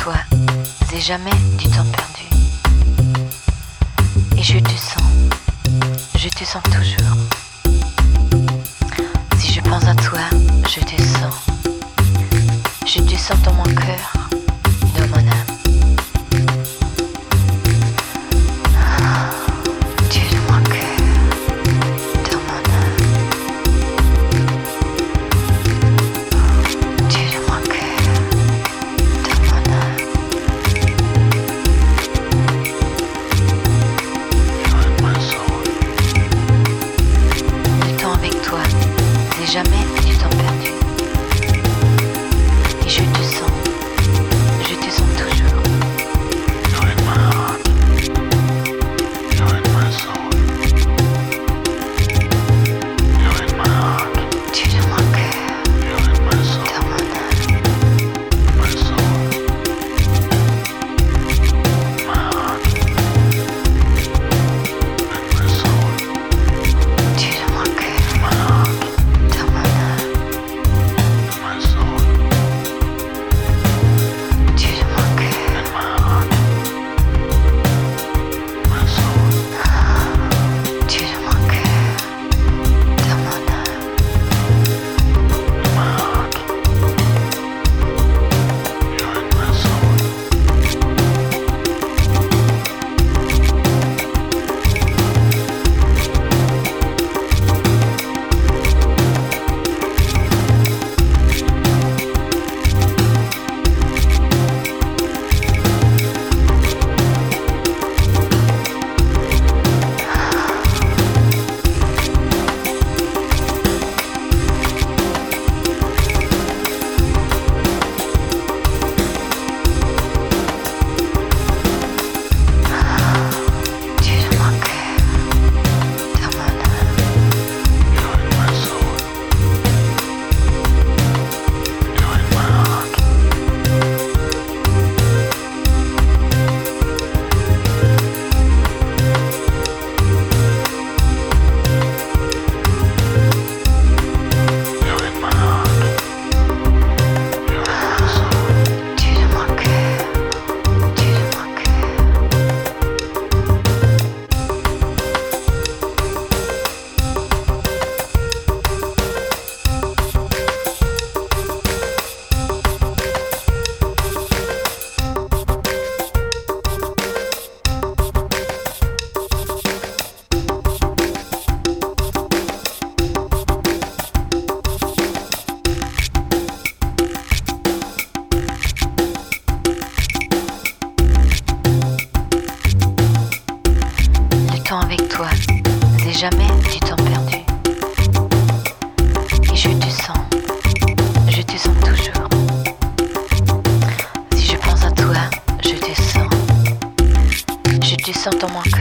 toi, c'est jamais du temps perdu. Et je te sens toujours. Si je pense à toi, je te sens dans mon cœur, dans mon âme. Tu es dans mon cœur, dans mon âme. Tu es dans mon cœur, dans mon âme. Le temps avec toi, c'est jamais du temps perdu. Et je te sens toujours. You're in my heart. You're in my soul. You're in my heart. Tu es dans mon cœur, You're in my soul. dans mon âme. My soul. My heart. And my soul. Tu es dans mon cœur, My heart. dans mon âme. And my soul. Tu es dans mon cœur, And my heart. My soul. tu es dans mon cœur, dans mon âme. My heart. You're in my soul. Tu es dans mon cœur, dans mon âme. You're in my soul. You're in my heart. You're in my heart. You're in my soul. Tu es dans mon cœur, tu es dans mon cœur. Le temps avec toi, c'est jamais du temps perdu. Et je te sens toujours. Si je pense à toi, je te sens dans mon